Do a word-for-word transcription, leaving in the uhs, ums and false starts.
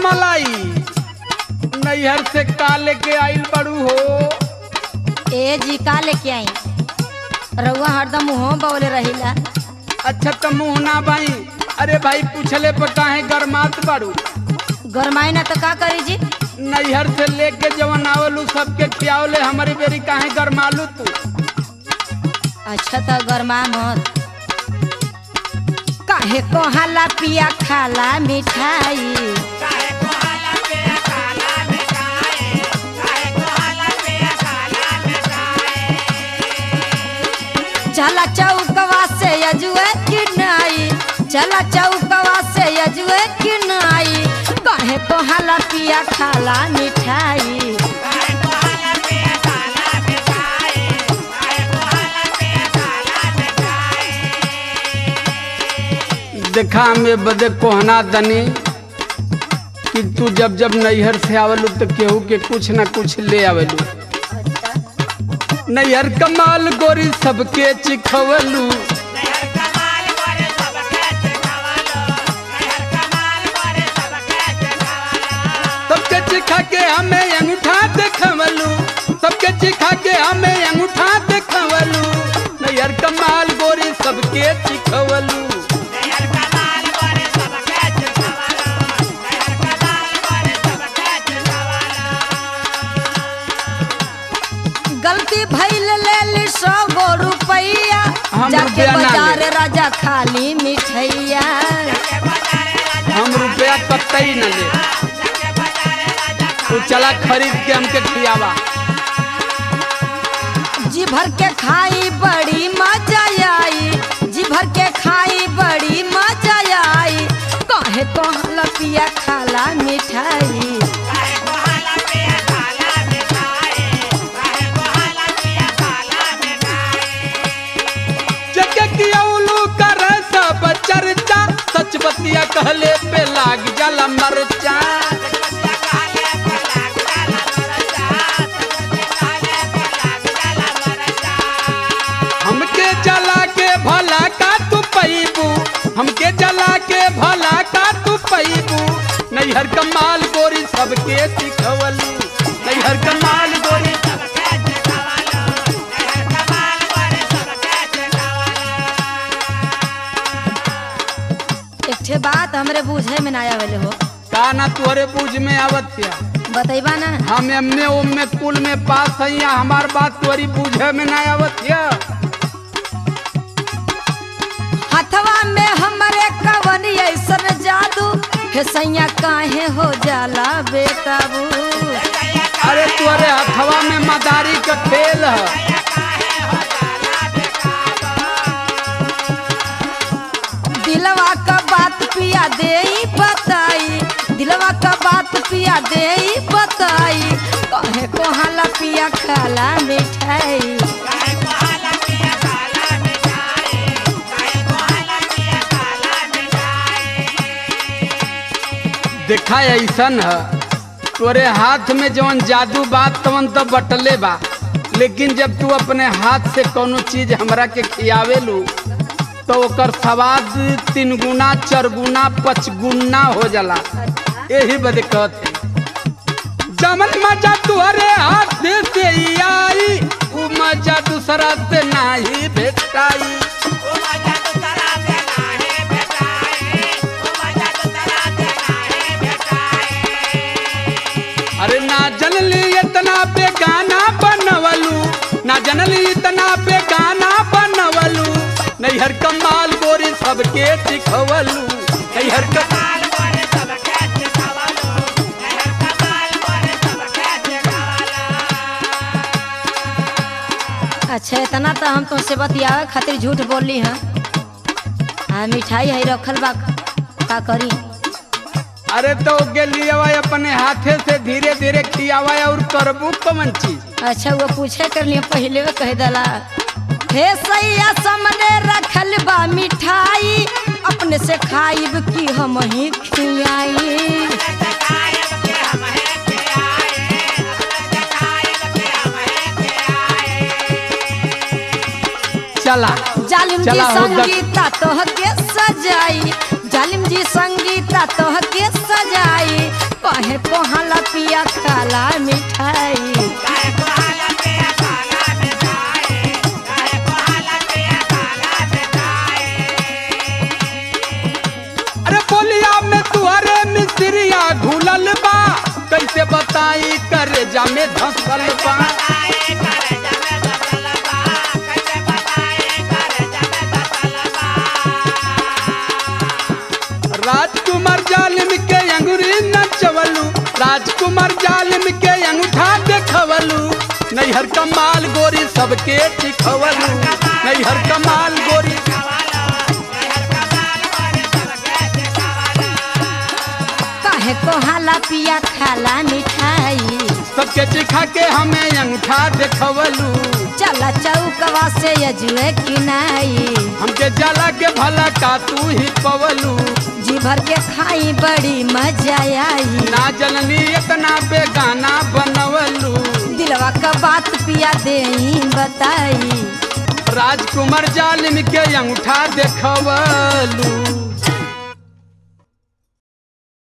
मलाई नैहर से का लेके आइल बड़ू हो? ए जी का लेके आई? रउआ हरदम मुँह बोले रहिला। अच्छा तो मुँह ना भाई। अरे भाई पूछले पर काहे गरमात बड़ू? गरमाई ना तो का करी जी? नैहर से लेके जवन आवलू सबके खियावले, हमारी बेरी काहे गरमालू तू? अच्छा तो गरमा मत। काहे को हाला पिया खाला मिठाई, चला चौकवा से यजुए कि नाई, चला चौकवा से यजुए कि नाई, काहे को हाला पिया खाला मिठाई। देखा में बदे कोहना दनी कि तू जब जब नैहर से आवलू तो केहू के कुछ ना कुछ ले आवलू। नैहर कमाल गोरी सबके चिखवलू, सबके चिखा के हमें अंगूठा देखवलू, सबके चिखा के हमें अंगूठा देखवलू। नैहर कमाल गोरी सबके चिखवलू। गलती भइल ले ली सौ गो रुपैया, जाके बाजार राजा खाली मिठैया। हम रुपया कतई न ले, तू चला खरीद के हमके खियावा। जी भर के खाई बड़ी मजा आई, जी भर के खाई बड़ी मजा आई, काहे को हाला पिया खाला मिठाई। चर्चा सच बतिया कहले पे लाग जाला मरचा। हमके जला के भला का तू पैबू, हमके जला के भला का तू पैबू। नैहर कमाल गोरी सबके सिखवलू, नैहर कमाल गोरी एक बात हमरे बूझे में ना आवेले हो। का ना तुहरे बूझ में आवत या बतैबा ना। हम एमने ओमे कुल में पास है या हमार बात तुहरी बूझे में ना आवत या। हथवा में हमरे कवन ऐसन जादू, हे सैया काहे हो जाला बेकाबू। अरे तुहरे हथवा में मदारी का खेल है। दिलवा का बात पिया दे बताई, दिलवा का बात पिया दे बताई, काहे को हाला पिया खाला मिठाई। देखा ऐसन है तोरे हाथ में जवन जादू बात तवन तो बटले बा, लेकिन जब तू अपने हाथ से कोनो चीज हमरा के खियावेलू तो ओकर स्वाद तीन गुना चार गुना पाँच गुना हो जाला। यही बदे कहते जमन मजा तुहरे हाथ से आई, उ मजा दूसरा से नहीं भेटाई। अरे ना जनली इतना बेगाना बनवलू, ना जनली इतना बेगाना बनवलू। नैहर कमाल गोरी सबके सिखवलू, नैहर कमाल गोरी सबके सिखवलू, नैहर कमाल गोरी सबके सिखवलू। अच्छा इतना तो हम तुमसे बतियावे खातिर झूठ बोली हैं। हाँ मिठाई है रखल बा, का करी? अरे तो गेलिए अपने हाथे से धीरे धीरे खियावा और करबू कौन चीज? अच्छा वो पूछे कर लिए पहले वो कह दला। हे सैया सामने रखल बा मिठाई, अपने से खाइब की हम ही खियाई। चला जालिम जी संगीता तोह के सजाई, जालिम जी संगीता तोह के सजाई, कहे कोहाला पिया खाला मिठाई। अरे बोलिया में तुहरे मिस्त्रिया घुलल बा, कैसे बताई करे जा में धसल बा। राजकुमार जालिम के अंगूरी नचवलू, राजकुमार जालिम के अंगूठा देखवलू, नैहर कमाल गोरी सबके चिखवलू, नैहर कमाल गोरी। कहे कोहाला पिया खाला मिठाई, सबके चिखा के हमें अंगूठा देखवलू। चला चौकवा से यजुए किनाई, हमके जला के भला का तू ही पवलू। जी भर के खाई बड़ी मजा आई, ना जननी इतना बेगाना बनवलू। दिलवा का बात पिया देई बताई, राजकुमार जालिम के अंगूठा देखवलू।